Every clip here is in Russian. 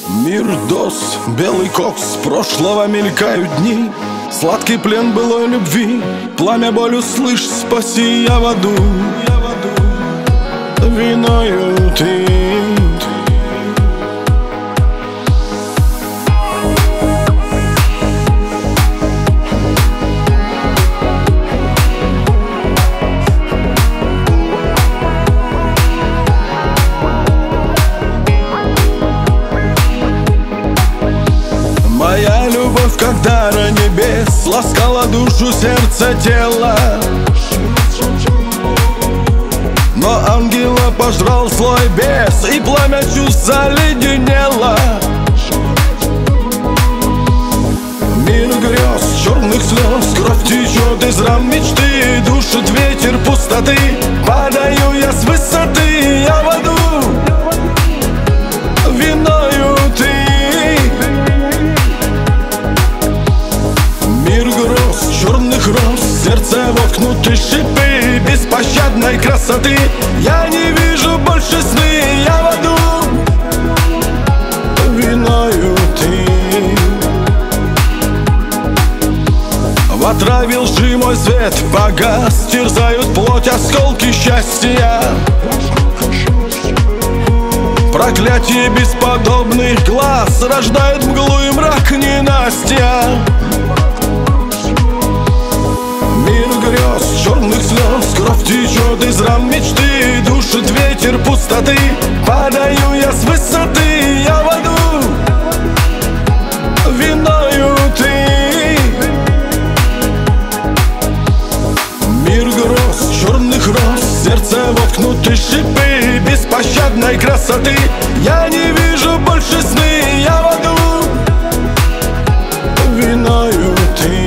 Мир, дос, белый кокс, прошлого мелькают дни. Сладкий плен былой любви, пламя боль услышь, спаси я в аду. Виною ты. Моя любовь, как дара небес, ласкала душу, сердце, тело. Но ангела пожрал злой бес, и пламя чувств заледенело. Мир грез, черных слез, кровь течет из ран мечты, душит ветер пустоты. Падаю я с высоты, я в аду. Виною ты. Мир гроз, черных роз, сердце воткнуты шипы беспощадной красоты. Я не вижу больше сны, я в аду. Виною ты. Отравил лжи мой свет, погас, терзают плоть осколки счастья. Проклятие бесподобных глаз рождает мглу и мрак ненастья. Мир грез, черных слез, кровь течет из ран мечты, душит ветер пустоты. Падаю я с высоты, я в аду. Виною ты. Мир гроз, черных роз, сердце воткнуты шипы беспощадной красоты. Я не вижу больше сны, я в аду. Виною ты.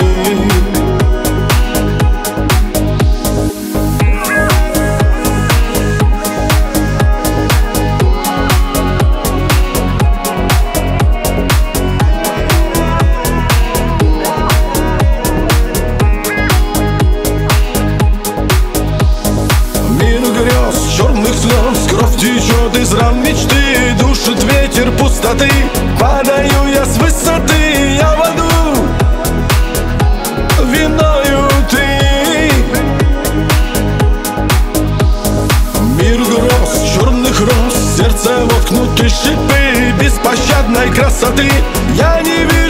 Черных слез, кровь течет из ран мечты, душит ветер пустоты. Падаю я с высоты, я в аду. Виною ты. Мир гроз, черных роз, сердце воткнуты шипы беспощадной красоты. Я не вижу